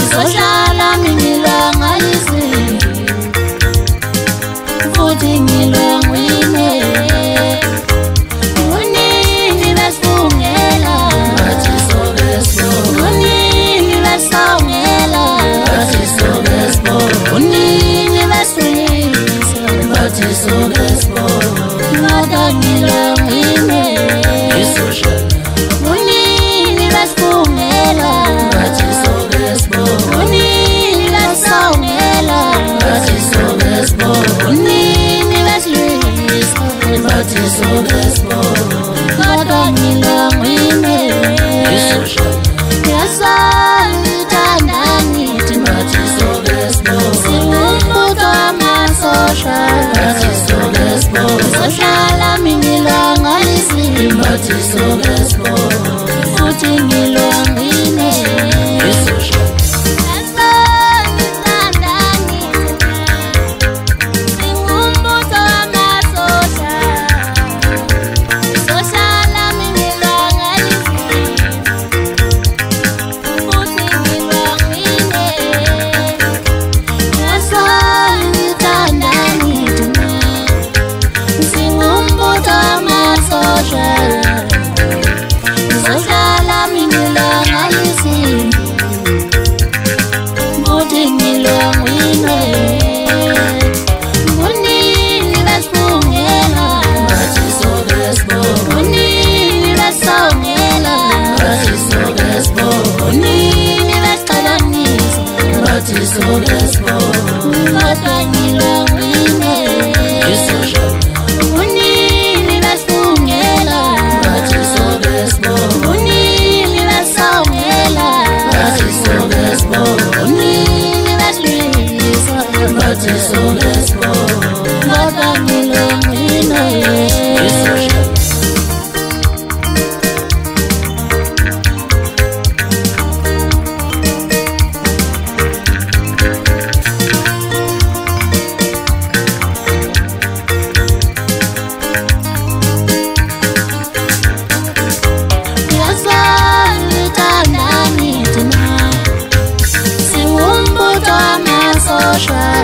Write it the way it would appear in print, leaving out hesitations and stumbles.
Sohlala ngilwa ngayizini futhi ngilwa ngwine unini besifungela bathi sobesbo unini besongela bathi sobesbo unini besifisa bathi sobesbo ngada ngilwa ngwine isohlala unini besifungela bathi sobesbo unini besongela bathi sobesbo unini besifisa bathi sobesbo ngada ngilwa ngwine isohlala yasangithanda ngithi bathi sobesbo singumuntu wamasosha bathi sobesbo sohlala ngilwa ngayizini bathi sobesbo futhi ngilwa ngine isohlala yasangithanda ngithi singumuntu wamasosha sohlala ngilwa ngayizini futhi ngilwa ngine yasangithanda ngithi singumuntu wamasosha sohlala ngilwa ngayizini futhi ngilwa ngine unini besifungela bathi sobesbo unini besongela bathi sobesbo unini besixabanisa bathi sobesbo ngada ngilwa ngine isohlala unini besifungela bathi sobesbo unini besongela bathi sobesbo unini besilisa bathi sobesbo ngada ngilwa ngine isohlala yasangithanda ngithi singumuntu wamasosha